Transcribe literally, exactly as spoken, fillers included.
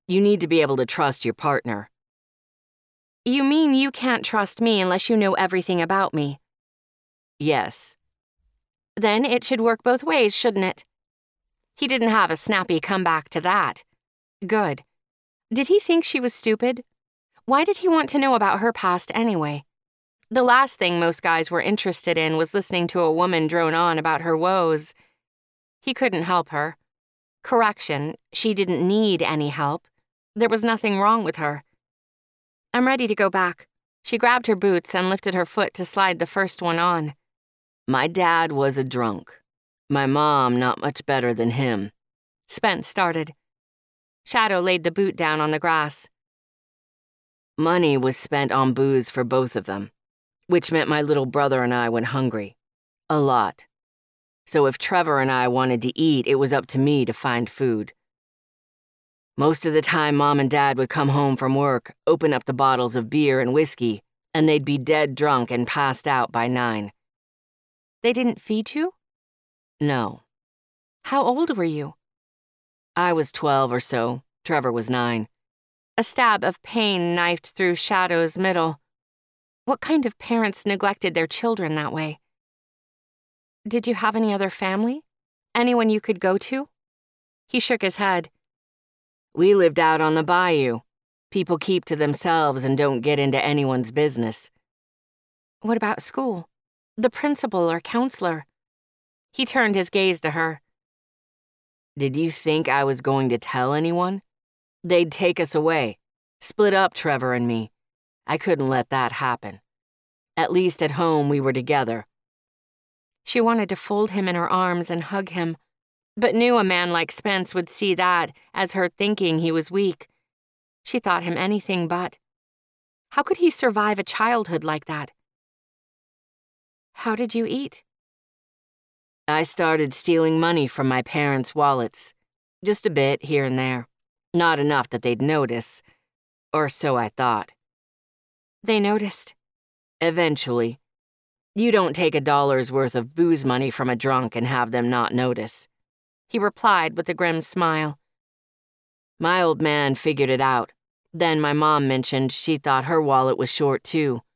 You need to be able to trust your partner. You mean you can't trust me unless you know everything about me? Yes. Then it should work both ways, shouldn't it? He didn't have a snappy comeback to that. Good. Did he think she was stupid? Why did he want to know about her past anyway? The last thing most guys were interested in was listening to a woman drone on about her woes. He couldn't help her. Correction, she didn't need any help. There was nothing wrong with her. I'm ready to go back. She grabbed her boots and lifted her foot to slide the first one on. My dad was a drunk. My mom not much better than him. Spence started. Shadow laid the boot down on the grass. Money was spent on booze for both of them, which meant my little brother and I went hungry. A lot. So if Trevor and I wanted to eat, it was up to me to find food. Most of the time, Mom and Dad would come home from work, open up the bottles of beer and whiskey, and they'd be dead drunk and passed out by nine. They didn't feed you? No. How old were you? I was twelve or so. Trevor was nine. A stab of pain knifed through Shadow's middle. What kind of parents neglected their children that way? Did you have any other family? Anyone you could go to? He shook his head. We lived out on the bayou. People keep to themselves and don't get into anyone's business. What about school? The principal or counselor? He turned his gaze to her. Did you think I was going to tell anyone? They'd take us away, split up Trevor and me. I couldn't let that happen. At least at home we were together. She wanted to fold him in her arms and hug him, but knew a man like Spence would see that as her thinking he was weak. She thought him anything but. How could he survive a childhood like that? How did you eat? I started stealing money from my parents' wallets. Just a bit here and there. Not enough that they'd notice. Or so I thought. They noticed. Eventually. You don't take a dollar's worth of booze money from a drunk and have them not notice. He replied with a grim smile. My old man figured it out. Then my mom mentioned she thought her wallet was short too,